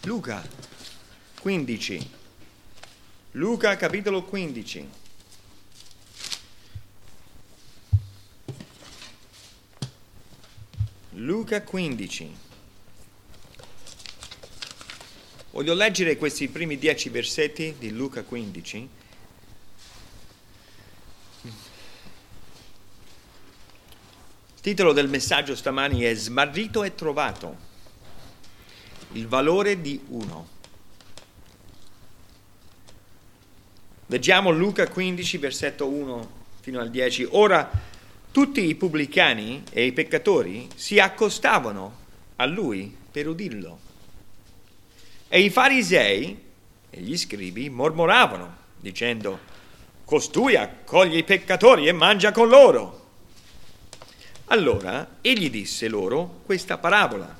Luca 15. Luca capitolo 15. Luca 15. Voglio leggere questi primi 10 versetti di Luca 15. Il titolo del messaggio stamani è Smarrito e trovato. Il valore di uno. Leggiamo Luca 15, versetto 1 fino al 10. Ora tutti i pubblicani e i peccatori si accostavano a lui per udirlo. E i farisei e gli scribi mormoravano, dicendo: costui accoglie i peccatori e mangia con loro. Allora egli disse loro questa parabola: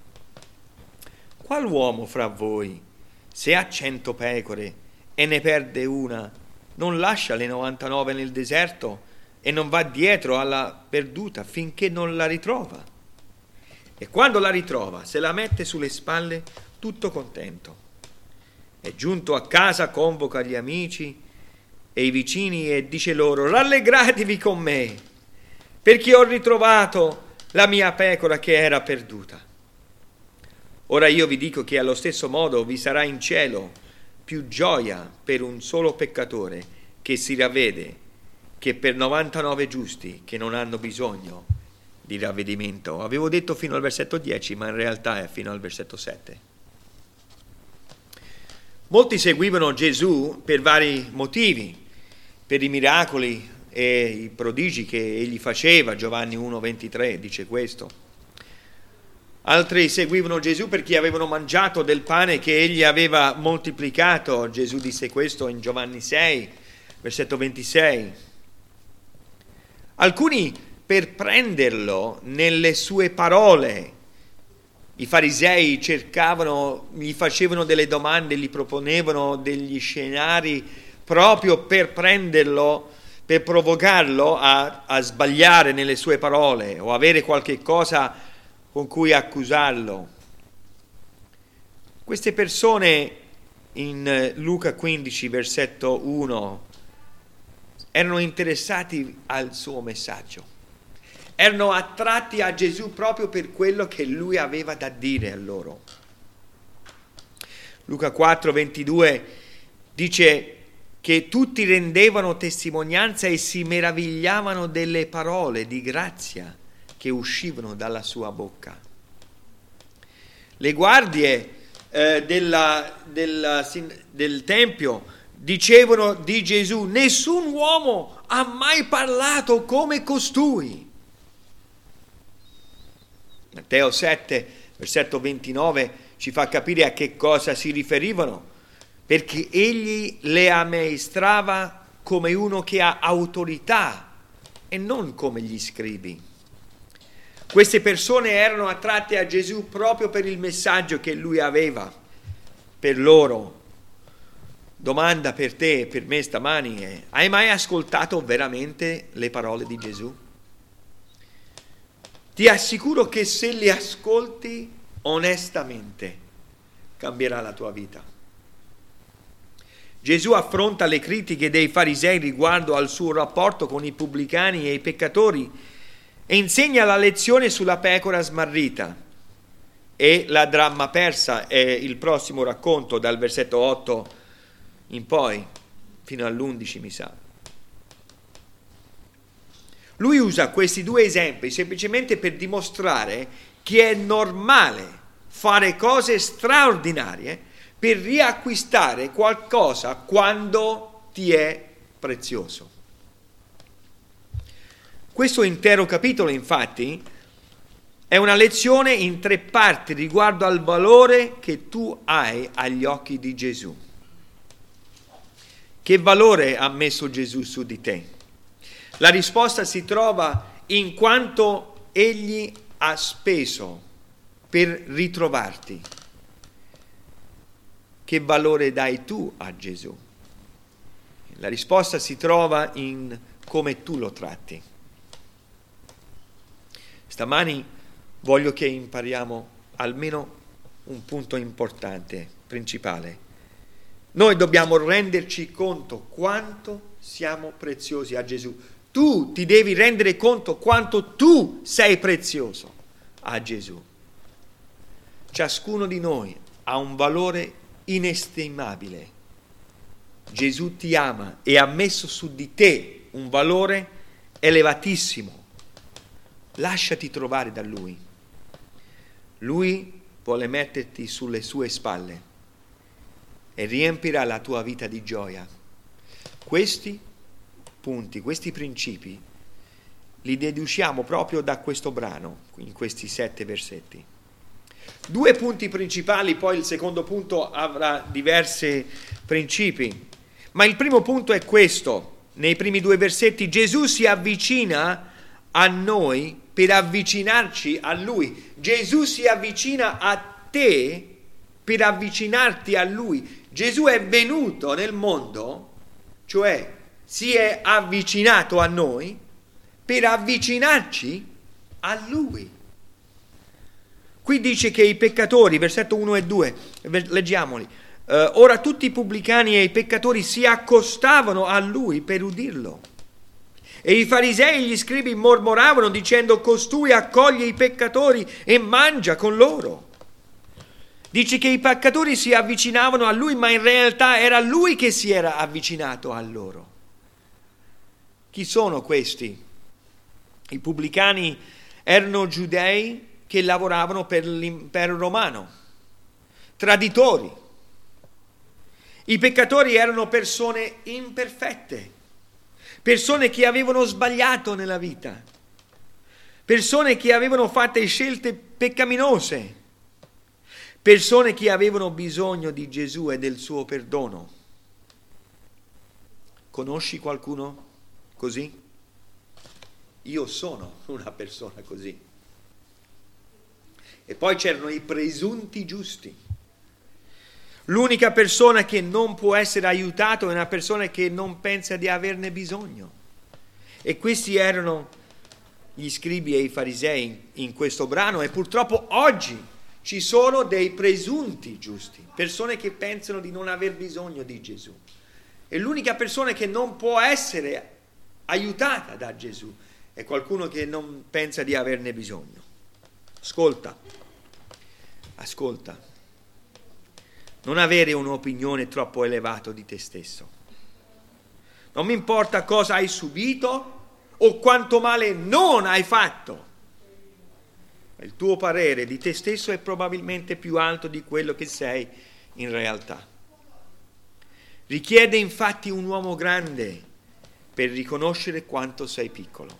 qual uomo fra voi, se ha 100 pecore e ne perde una, non lascia le 99 nel deserto e non va dietro alla perduta finché non la ritrova? E quando la ritrova, se la mette sulle spalle tutto contento. E giunto a casa convoca gli amici e i vicini e dice loro: rallegratevi con me, perché ho ritrovato la mia pecora che era perduta. Ora io vi dico che allo stesso modo vi sarà in cielo più gioia per un solo peccatore che si ravvede che per 99 giusti che non hanno bisogno di ravvedimento. Avevo detto fino al versetto 10, ma in realtà è fino al versetto 7. Molti seguivano Gesù per vari motivi, per i miracoli e i prodigi che egli faceva. Giovanni 1,23 dice questo. Altri seguivano Gesù perché avevano mangiato del pane che egli aveva moltiplicato. Gesù disse questo in Giovanni 6, versetto 26. Alcuni per prenderlo nelle sue parole. I farisei cercavano, gli facevano delle domande, gli proponevano degli scenari proprio per prenderlo, per provocarlo a sbagliare nelle sue parole o avere qualche cosa con cui accusarlo. Queste persone in Luca 15, versetto 1, erano interessati al suo messaggio. Erano attratti a Gesù proprio per quello che lui aveva da dire a loro. Luca 4, 22 dice che tutti rendevano testimonianza e si meravigliavano delle parole di grazia che uscivano dalla sua bocca. Le guardie del Tempio dicevano di Gesù: nessun uomo ha mai parlato come costui. Matteo 7, versetto 29 ci fa capire a che cosa si riferivano, perché egli le ammaestrava come uno che ha autorità e non come gli scribi. Queste persone erano attratte a Gesù proprio per il messaggio che lui aveva per loro. Domanda per te e per me stamani è: hai mai ascoltato veramente le parole di Gesù? Ti assicuro che se le ascolti onestamente cambierà la tua vita. Gesù affronta le critiche dei farisei riguardo al suo rapporto con i pubblicani e i peccatori e insegna la lezione sulla pecora smarrita. E la dramma persa è il prossimo racconto, dal versetto 8 in poi, fino all'11 mi sa. Lui usa questi due esempi semplicemente per dimostrare che è normale fare cose straordinarie per riacquistare qualcosa quando ti è prezioso. Questo intero capitolo, infatti, è una lezione in 3 parti riguardo al valore che tu hai agli occhi di Gesù. Che valore ha messo Gesù su di te? La risposta si trova in quanto egli ha speso per ritrovarti. Che valore dai tu a Gesù? La risposta si trova in come tu lo tratti. Stamani voglio che impariamo almeno un punto importante, principale. Noi dobbiamo renderci conto quanto siamo preziosi a Gesù. Tu ti devi rendere conto quanto tu sei prezioso a Gesù. Ciascuno di noi ha un valore inestimabile. Gesù ti ama e ha messo su di te un valore elevatissimo. Lasciati trovare da Lui. Lui vuole metterti sulle sue spalle e riempirà la tua vita di gioia. Questi punti, questi principi, li deduciamo proprio da questo brano, in questi 7 versetti. 2 punti principali, poi il secondo punto avrà diversi principi. Ma il primo punto è questo. Nei primi 2 versetti Gesù si avvicina a noi per avvicinarci a Lui. Gesù si avvicina a te per avvicinarti a Lui. Gesù è venuto nel mondo, cioè si è avvicinato a noi per avvicinarci a Lui. Qui dice che i peccatori, versetto 1 e 2, leggiamoli. Ora tutti i pubblicani e i peccatori si accostavano a Lui per udirlo. E i farisei e gli scribi mormoravano dicendo: costui accoglie i peccatori e mangia con loro. Dice che i peccatori si avvicinavano a Lui, ma in realtà era Lui che si era avvicinato a loro. Chi sono questi? I pubblicani erano giudei che lavoravano per l'impero romano, traditori. I peccatori erano persone imperfette, persone che avevano sbagliato nella vita, persone che avevano fatto scelte peccaminose, persone che avevano bisogno di Gesù e del suo perdono. Conosci qualcuno così? Io sono una persona così. E poi c'erano i presunti giusti. L'unica persona che non può essere aiutato è una persona che non pensa di averne bisogno. E questi erano gli scribi e i farisei in questo brano, e purtroppo oggi ci sono dei presunti giusti, persone che pensano di non aver bisogno di Gesù. E l'unica persona che non può essere aiutata da Gesù è qualcuno che non pensa di averne bisogno. Ascolta. Non avere un'opinione troppo elevata di te stesso. Non mi importa cosa hai subito o quanto male non hai fatto. Il tuo parere di te stesso è probabilmente più alto di quello che sei in realtà. Richiede infatti un uomo grande per riconoscere quanto sei piccolo.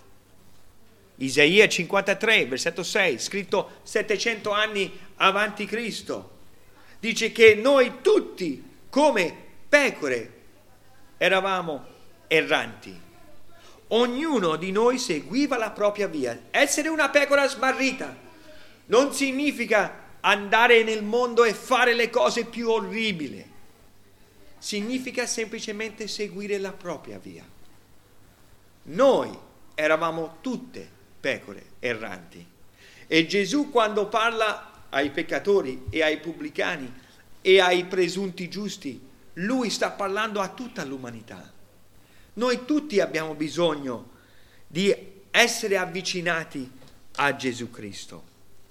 Isaia 53, versetto 6, scritto 700 anni avanti Cristo, dice che noi tutti, come pecore, eravamo erranti. Ognuno di noi seguiva la propria via. Essere una pecora smarrita non significa andare nel mondo e fare le cose più orribili. Significa semplicemente seguire la propria via. Noi eravamo tutte pecore erranti. E Gesù, quando parla ai peccatori e ai pubblicani e ai presunti giusti, Lui sta parlando a tutta l'umanità. Noi tutti abbiamo bisogno di essere avvicinati a Gesù Cristo.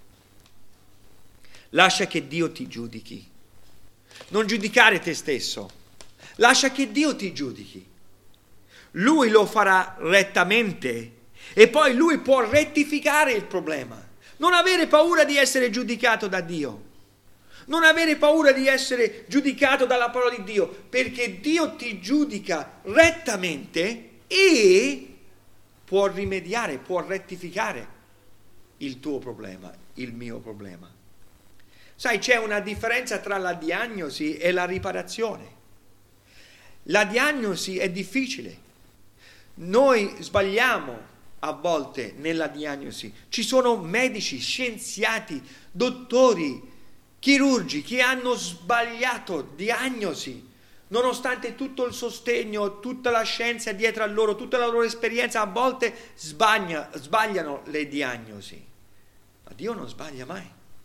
Lascia che Dio ti giudichi. Non giudicare te stesso. Lascia che Dio ti giudichi. Lui lo farà rettamente e poi Lui può rettificare il problema. Non avere paura di essere giudicato da Dio. Non avere paura di essere giudicato dalla parola di Dio, perché Dio ti giudica rettamente e può rimediare, può rettificare il tuo problema, il mio problema. Sai, c'è una differenza tra la diagnosi e la riparazione. La diagnosi è difficile. Noi sbagliamo a volte nella diagnosi. Ci sono medici, scienziati, dottori, chirurgi che hanno sbagliato diagnosi, nonostante tutto il sostegno, tutta la scienza dietro a loro, tutta la loro esperienza, a volte sbagliano le diagnosi. Ma Dio non sbaglia mai.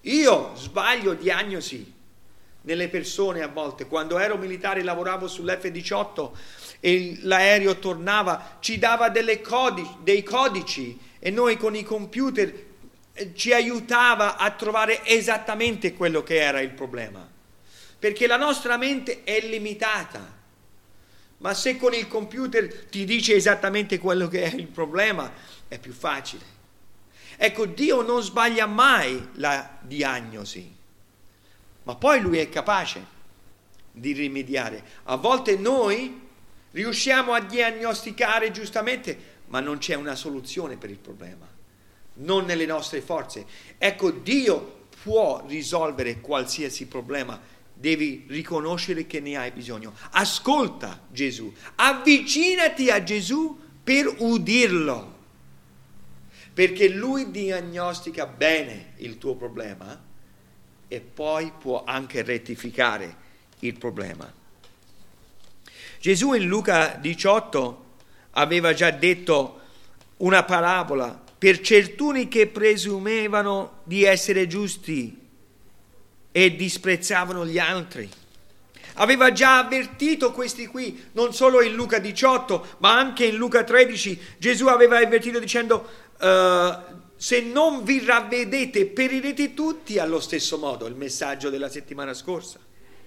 Io sbaglio diagnosi nelle persone a volte. Quando ero militare lavoravo sull'F-18 e l'aereo tornava, ci dava dei codici e noi con i computer ci aiutava a trovare esattamente quello che era il problema. Perché la nostra mente è limitata. Ma se con il computer ti dice esattamente quello che è il problema, è più facile. Ecco, Dio non sbaglia mai la diagnosi, ma poi Lui è capace di rimediare. A volte noi riusciamo a diagnosticare giustamente, ma non c'è una soluzione per il problema, non nelle nostre forze. Ecco, Dio può risolvere qualsiasi problema, devi riconoscere che ne hai bisogno. Ascolta Gesù, avvicinati a Gesù per udirlo. Perché Lui diagnostica bene il tuo problema e poi può anche rettificare il problema. Gesù in Luca 18 aveva già detto una parabola per certuni che presumevano di essere giusti e disprezzavano gli altri. Aveva già avvertito questi qui, non solo in Luca 18, ma anche in Luca 13. Gesù aveva avvertito dicendo: se non vi ravvedete perirete tutti allo stesso modo, il messaggio della settimana scorsa.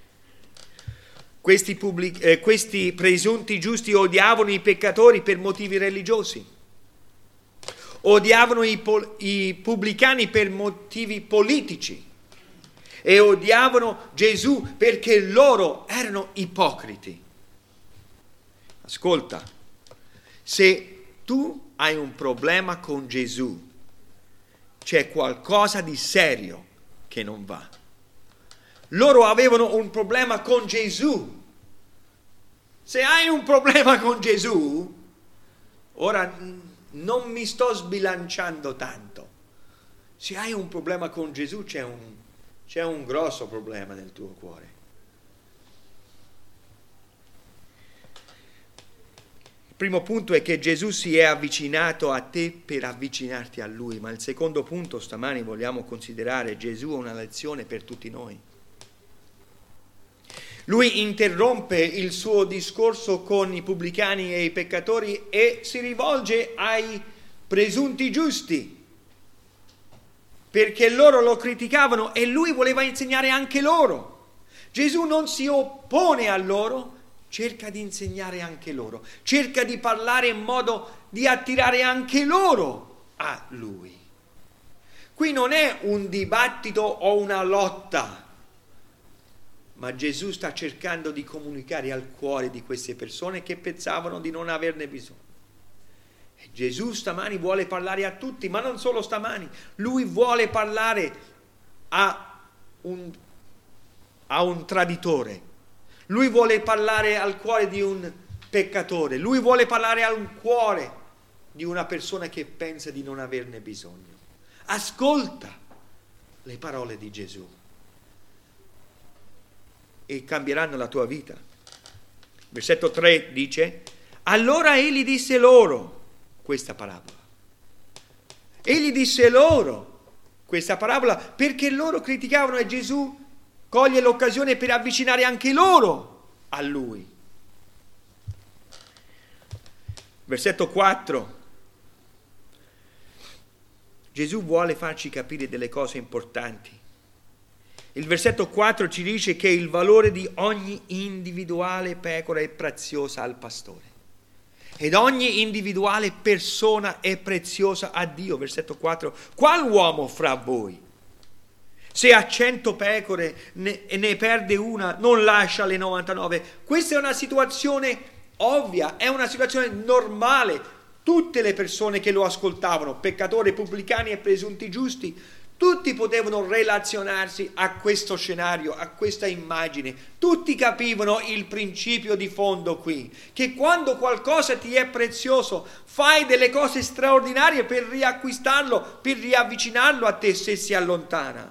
Questi presunti giusti odiavano i peccatori per motivi religiosi, odiavano i pubblicani per motivi politici e odiavano Gesù perché loro erano ipocriti. Ascolta, se tu hai un problema con Gesù, c'è qualcosa di serio che non va. Loro avevano un problema con Gesù. Se hai un problema con Gesù, ora non mi sto sbilanciando tanto. Se hai un problema con Gesù, c'è un grosso problema nel tuo cuore. Il primo punto è che Gesù si è avvicinato a te per avvicinarti a Lui, ma il secondo punto stamani vogliamo considerare: Gesù è una lezione per tutti noi. Lui interrompe il suo discorso con i pubblicani e i peccatori e si rivolge ai presunti giusti, perché loro lo criticavano e lui voleva insegnare anche loro. Gesù non si oppone a loro, cerca di insegnare anche loro, cerca di parlare in modo di attirare anche loro a Lui. Qui non è un dibattito o una lotta, ma Gesù sta cercando di comunicare al cuore di queste persone che pensavano di non averne bisogno. E Gesù stamani vuole parlare a tutti, ma non solo stamani. Lui vuole parlare a un traditore. Lui vuole parlare al cuore di un peccatore. Lui vuole parlare al cuore di una persona che pensa di non averne bisogno. Ascolta le parole di Gesù e cambieranno la tua vita. Versetto 3 dice: allora egli disse loro questa parabola. Egli disse loro questa parabola perché loro criticavano e Gesù coglie l'occasione per avvicinare anche loro a Lui. Versetto 4. Gesù vuole farci capire delle cose importanti. Il versetto 4 ci dice che il valore di ogni individuale pecora è preziosa al pastore. Ed ogni individuale persona è preziosa a Dio. Versetto 4. Qual uomo fra voi, se ha 100 pecore e ne perde una, non lascia le 99? Questa è una situazione ovvia, è una situazione normale. Tutte le persone che lo ascoltavano, peccatori, pubblicani e presunti giusti, tutti potevano relazionarsi a questo scenario, a questa immagine. Tutti capivano il principio di fondo qui, che quando qualcosa ti è prezioso, fai delle cose straordinarie per riacquistarlo, per riavvicinarlo a te se si allontana.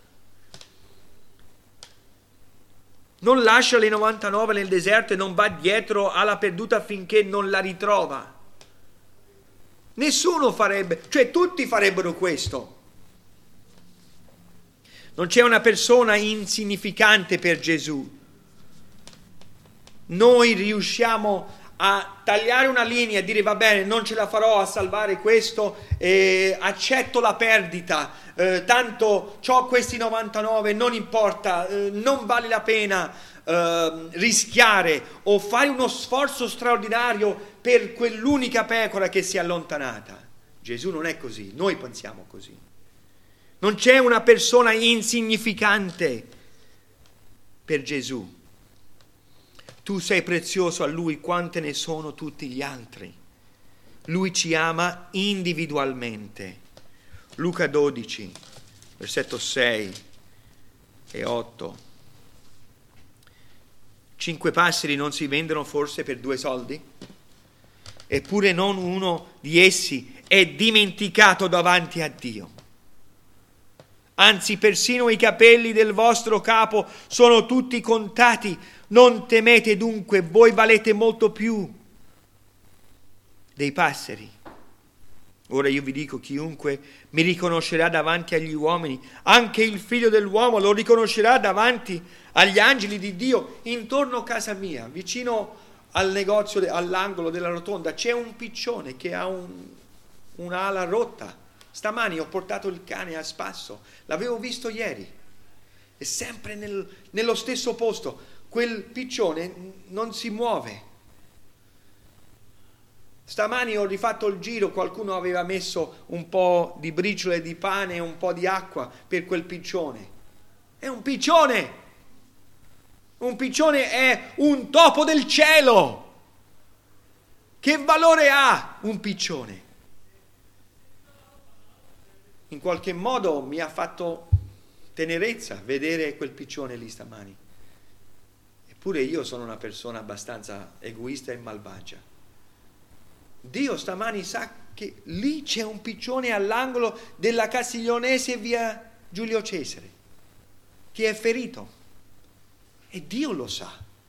Non lascia le 99 nel deserto e non va dietro alla perduta finché non la ritrova. Nessuno farebbe, cioè tutti farebbero questo. Non c'è una persona insignificante per Gesù. Noi riusciamo a tagliare una linea e dire va bene, non ce la farò a salvare questo, accetto la perdita, tanto ho questi 99, non importa, non vale la pena rischiare o fare uno sforzo straordinario per quell'unica pecora che si è allontanata. Gesù non è così, noi pensiamo così. Non c'è una persona insignificante per Gesù. Tu sei prezioso a Lui quante ne sono tutti gli altri. Lui ci ama individualmente. Luca 12, versetto 6 e 8. 5 passeri non si vendono forse per 2 soldi? Eppure non uno di essi è dimenticato davanti a Dio. Anzi, persino i capelli del vostro capo sono tutti contati. Non temete dunque, voi valete molto più dei passeri. Ora io vi dico, chiunque mi riconoscerà davanti agli uomini, anche il Figlio dell'uomo lo riconoscerà davanti agli angeli di Dio. Intorno a casa mia, vicino al negozio, all'angolo della rotonda, c'è un piccione che ha un'ala rotta. Stamani ho portato il cane a spasso, l'avevo visto ieri, è sempre nello stesso posto. Quel piccione non si muove. Stamani ho rifatto il giro, qualcuno aveva messo un po' di briciole di pane e un po' di acqua per quel piccione. È un piccione! Un piccione è un topo del cielo! Che valore ha un piccione? In qualche modo mi ha fatto tenerezza vedere quel piccione lì stamani. Eppure io sono una persona abbastanza egoista e malvagia. Dio stamani sa che lì c'è un piccione all'angolo della Castiglionese via Giulio Cesare, che è ferito. E Dio lo sa.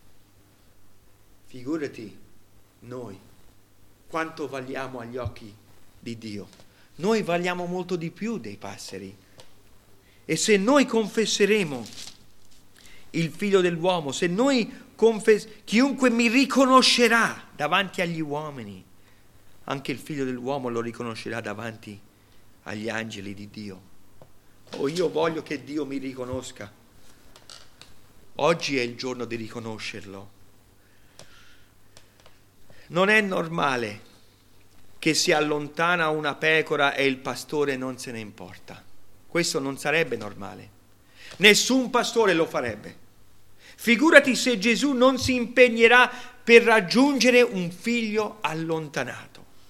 Figurati noi, quanto valiamo agli occhi di Dio. Noi valiamo molto di più dei passeri. E se noi confesseremo il Figlio dell'uomo, se noi chiunque mi riconoscerà davanti agli uomini, anche il Figlio dell'uomo lo riconoscerà davanti agli angeli di Dio. Oh, io voglio che Dio mi riconosca. Oggi è il giorno di riconoscerlo. Non è normale che si allontana una pecora e il pastore non se ne importa. Questo non sarebbe normale. Nessun pastore lo farebbe. Figurati se Gesù non si impegnerà per raggiungere un figlio allontanato.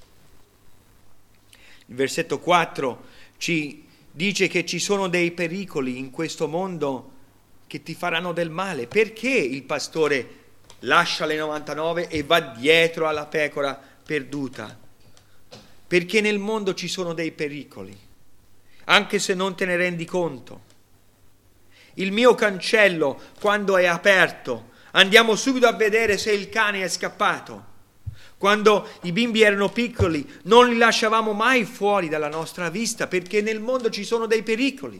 Il versetto 4 ci dice che ci sono dei pericoli in questo mondo che ti faranno del male. Perché il pastore lascia le 99 e va dietro alla pecora perduta? Perché nel mondo ci sono dei pericoli, anche se non te ne rendi conto. Il mio cancello, quando è aperto, andiamo subito a vedere se il cane è scappato. Quando i bimbi erano piccoli, non li lasciavamo mai fuori dalla nostra vista, perché nel mondo ci sono dei pericoli.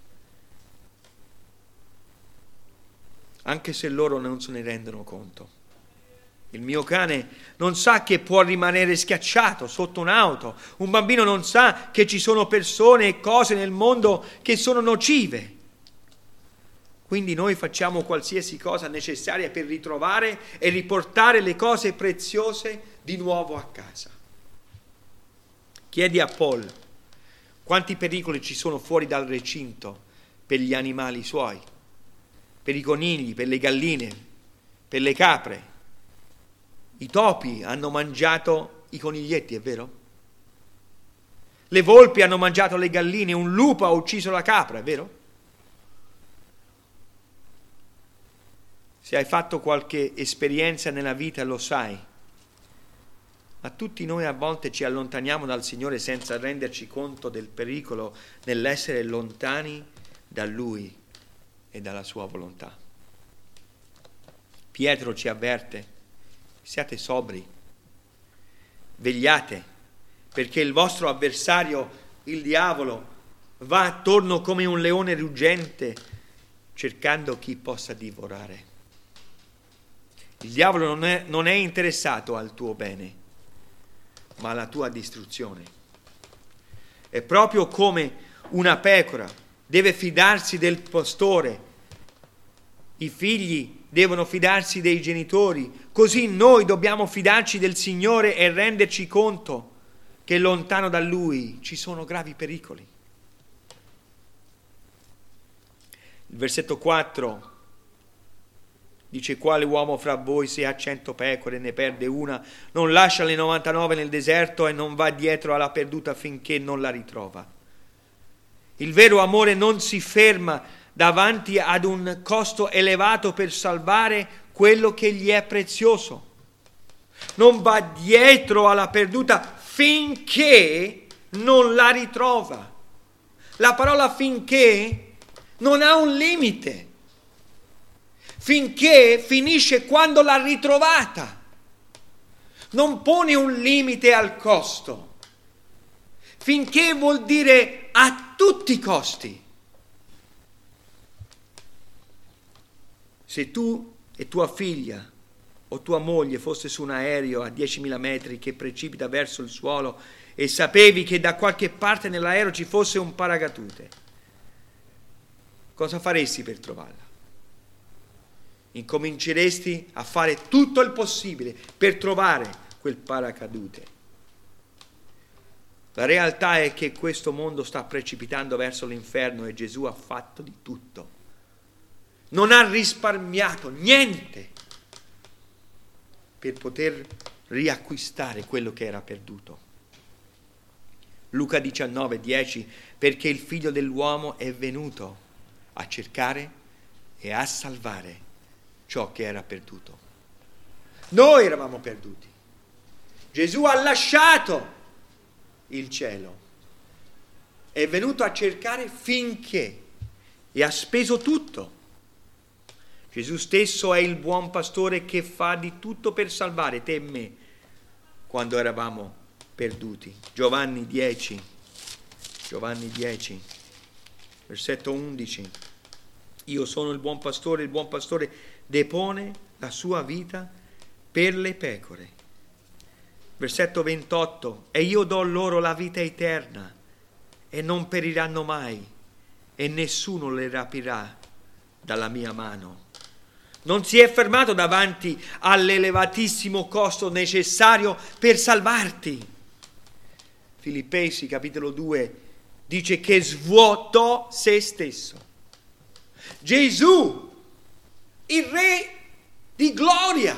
Anche se loro non se ne rendono conto. Il mio cane non sa che può rimanere schiacciato sotto un'auto. Un bambino non sa che ci sono persone e cose nel mondo che sono nocive. Quindi noi facciamo qualsiasi cosa necessaria per ritrovare e riportare le cose preziose di nuovo a casa. Chiedi a Paul quanti pericoli ci sono fuori dal recinto per gli animali suoi, per i conigli, per le galline, per le capre. I topi hanno mangiato i coniglietti, è vero? Le volpi hanno mangiato le galline, un lupo ha ucciso la capra, è vero? Se hai fatto qualche esperienza nella vita lo sai, ma tutti noi a volte ci allontaniamo dal Signore senza renderci conto del pericolo nell'essere lontani da Lui e dalla Sua volontà. Pietro ci avverte: siate sobri, vegliate, perché il vostro avversario, il diavolo, va attorno come un leone ruggente, cercando chi possa divorare. Il diavolo non è interessato al tuo bene, ma alla tua distruzione. È proprio come una pecora deve fidarsi del pastore, i figli devono fidarsi dei genitori, così noi dobbiamo fidarci del Signore e renderci conto che lontano da Lui ci sono gravi pericoli. Il versetto 4 dice: quale uomo fra voi, se ha 100 pecore e ne perde una, non lascia le 99 nel deserto e non va dietro alla perduta finché non la ritrova? Il vero amore non si ferma davanti ad un costo elevato per salvare quello che gli è prezioso. Non va dietro alla perduta finché non la ritrova. La parola finché non ha un limite. Finché finisce quando l'ha ritrovata. Non pone un limite al costo. Finché vuol dire a tutti i costi. Se tu e tua figlia o tua moglie foste su un aereo a 10.000 metri che precipita verso il suolo e sapevi che da qualche parte nell'aereo ci fosse un paracadute, cosa faresti per trovarla? Incominceresti a fare tutto il possibile per trovare quel paracadute. La realtà è che questo mondo sta precipitando verso l'inferno e Gesù ha fatto di tutto. Non ha risparmiato niente per poter riacquistare quello che era perduto. Luca 19:10, perché il Figlio dell'uomo è venuto a cercare e a salvare ciò che era perduto. Noi eravamo perduti. Gesù ha lasciato il cielo, è venuto a cercare finché e ha speso tutto. Gesù stesso è il buon pastore che fa di tutto per salvare te e me quando eravamo perduti. Giovanni 10, versetto 11. Io sono il buon pastore depone la sua vita per le pecore. Versetto 28. E io do loro la vita eterna e non periranno mai e nessuno le rapirà dalla mia mano. Non si è fermato davanti all'elevatissimo costo necessario per salvarti. Filippesi capitolo 2 dice che svuotò se stesso. Gesù, il Re di gloria,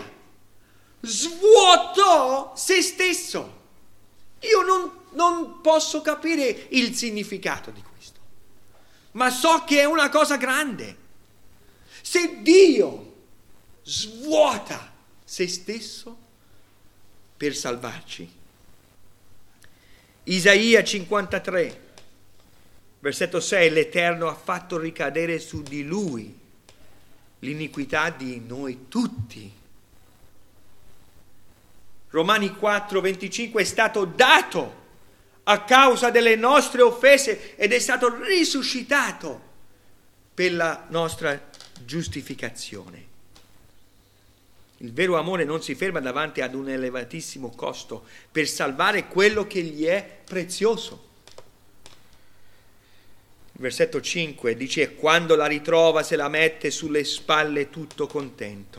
svuotò se stesso. Io non posso capire il significato di questo, ma so che è una cosa grande. Se Dio svuota se stesso per salvarci. Isaia 53, versetto 6, l'Eterno ha fatto ricadere su di lui l'iniquità di noi tutti. Romani 4, 25, è stato dato a causa delle nostre offese ed è stato risuscitato per la nostra giustificazione. Il vero amore non si ferma davanti ad un elevatissimo costo per salvare quello che gli è prezioso. Il versetto 5 dice: quando la ritrova se la mette sulle spalle tutto contento.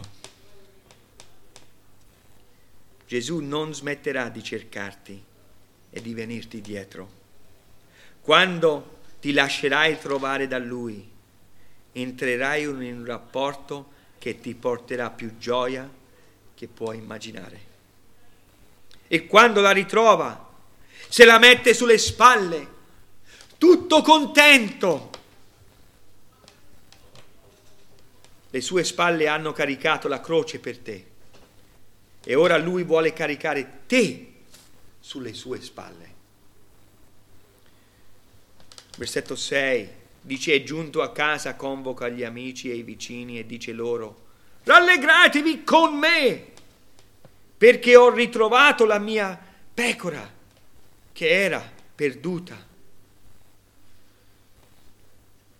Gesù non smetterà di cercarti e di venirti dietro. Quando ti lascerai trovare da Lui, entrerai in un rapporto che ti porterà più gioia che puoi immaginare. E quando la ritrova, se la mette sulle spalle, tutto contento. Le sue spalle hanno caricato la croce per te e ora Lui vuole caricare te sulle sue spalle. Versetto 6 dice: è giunto a casa, convoca gli amici e i vicini e dice loro: rallegratevi con me, perché ho ritrovato la mia pecora che era perduta.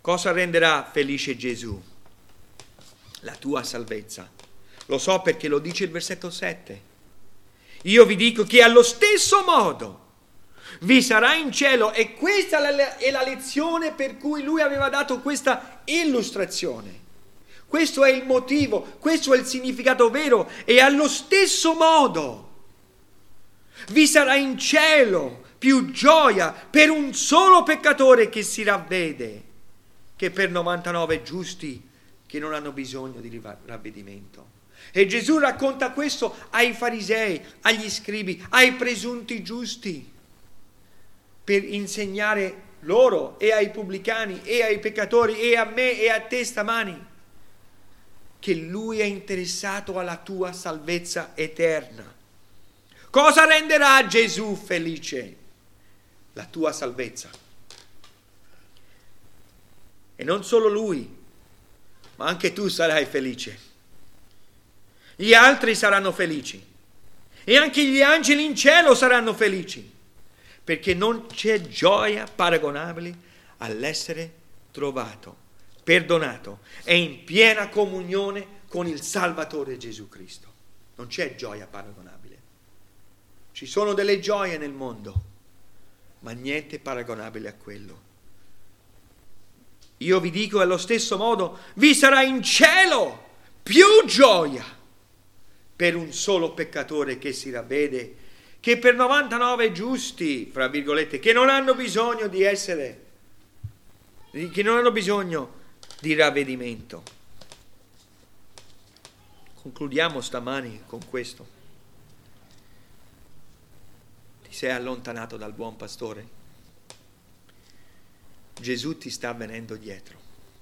Cosa renderà felice Gesù? La tua salvezza. Lo so perché lo dice il versetto 7. Io vi dico che allo stesso modo vi sarà in cielo, e questa è la lezione per cui lui aveva dato questa illustrazione. Questo è il motivo, questo è il significato vero, e allo stesso modo vi sarà in cielo più gioia per un solo peccatore che si ravvede che per 99 giusti che non hanno bisogno di ravvedimento. E Gesù racconta questo ai farisei, agli scribi, ai presunti giusti, per insegnare loro e ai pubblicani e ai peccatori e a me e a te stamani che lui è interessato alla tua salvezza eterna. Cosa renderà Gesù felice? La tua salvezza. E non solo lui, ma anche tu sarai felice. Gli altri saranno felici. E anche gli angeli in cielo saranno felici. Perché non c'è gioia paragonabile all'essere trovato, perdonato e in piena comunione con il Salvatore Gesù Cristo. Non c'è gioia paragonabile. Ci sono delle gioie nel mondo, ma niente paragonabile a quello. Io vi dico allo stesso modo, vi sarà in cielo più gioia per un solo peccatore che si ravvede che per 99 giusti, fra virgolette, che non hanno bisogno di essere, che non hanno bisogno di ravvedimento. Concludiamo stamani con questo. Ti sei allontanato dal buon pastore? Gesù ti sta venendo dietro.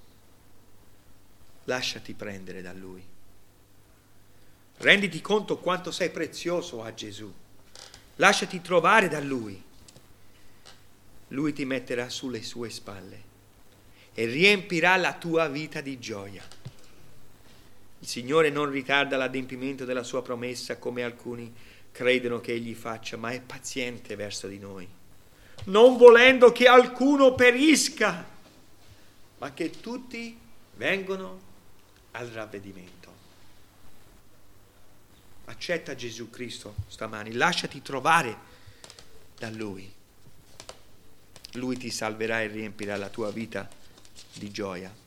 Lasciati prendere da Lui. Renditi conto quanto sei prezioso a Gesù. Lasciati trovare da Lui. Lui ti metterà sulle sue spalle e riempirà la tua vita di gioia. Il Signore non ritarda l'adempimento della sua promessa come alcuni credono che Egli faccia, ma è paziente verso di noi, non volendo che alcuno perisca, ma che tutti vengano al ravvedimento. Accetta Gesù Cristo stamani, lasciati trovare da Lui. Lui ti salverà e riempirà la tua vita di gioia.